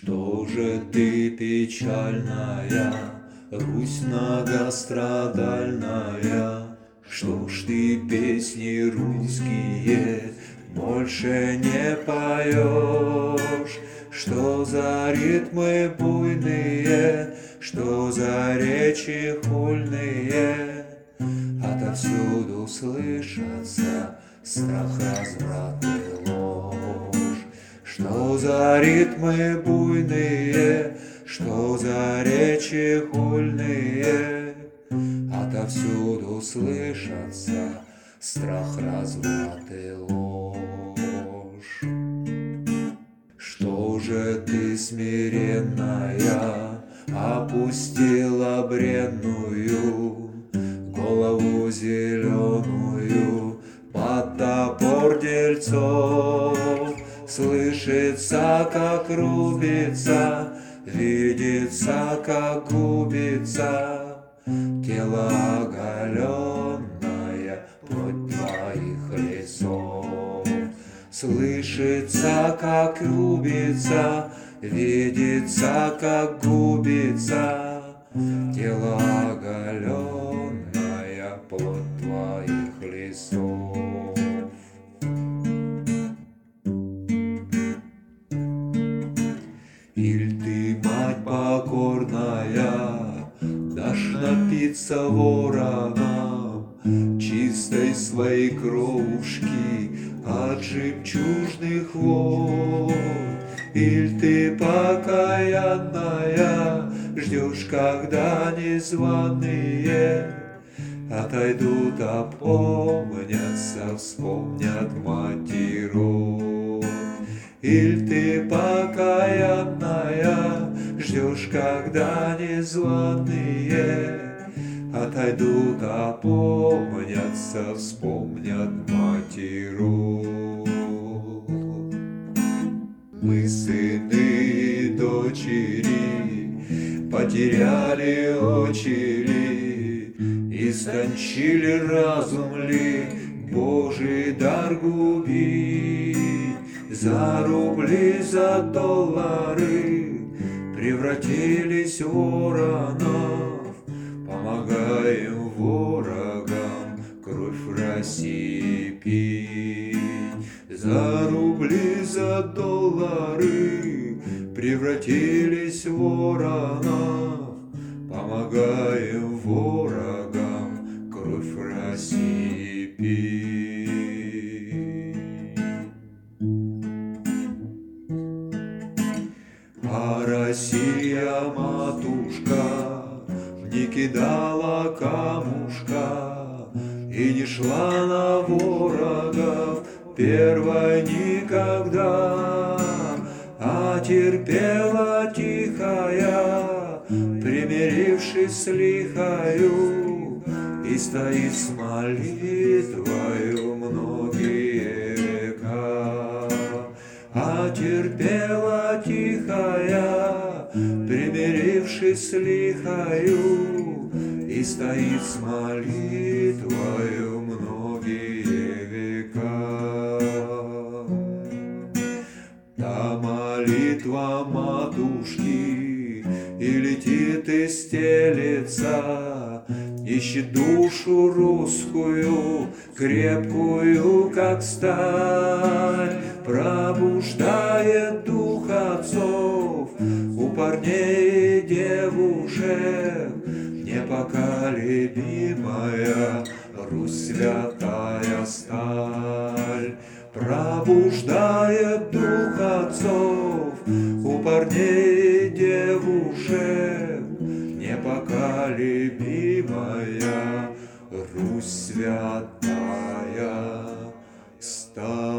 Что же ты печальная, Русь многострадальная? Что ж ты песни русские больше не поешь? Что за ритмы буйные, что за речи хульные? Отовсюду слышатся страх, разврат и ложь. Что за ритмы буйные, что за речи хульные? Отовсюду слышатся страх, разврат и ложь. Что же ты смиренная опустила бренную голову зеленую под топор дельцов? Слышится, как рубится, видится, как губится тело оголенное, плоть твоих лесов. Слышится, как рубится, видится, как губится тело оголенное, плоть твоих лесов. Иль ты, мать покорная, дашь напиться воронам чистой своей кровушки от жемчужных вод? Иль ты, покаянная, ждешь, когда незваные отойдут, опомнятся, вспомнят мать и род? Иль ты, покаянная, ждешь, когда незваные отойдут, опомнятся, вспомнят мать и род? Мы, сыны и дочери, потеряли очи ли, истончили разум ли Божий дар губить? За рубли, за доллары превратились в воронов, помогаем ворогам кровь в России пить. За рубли, за доллары превратились в воронов, помогаем ворогам кровь в России пить. А Россия, матушка, не кидала камушка и не шла на ворогов первой никогда, а терпела тихая, примирившись с лихою, и стоит с молитвою многие века. А терпела тихая, примирившись с лихою, и стоит с молитвою многие века. Та молитва матушки и летит и стелется, ищет душу русскую, крепкую, как сталь, пробуждает дух отцов у парней и девушек. Непоколебимая Русь, святая сталь, пробуждает дух отцов у парней и девушек. Непоколебимая Русь, святая сталь.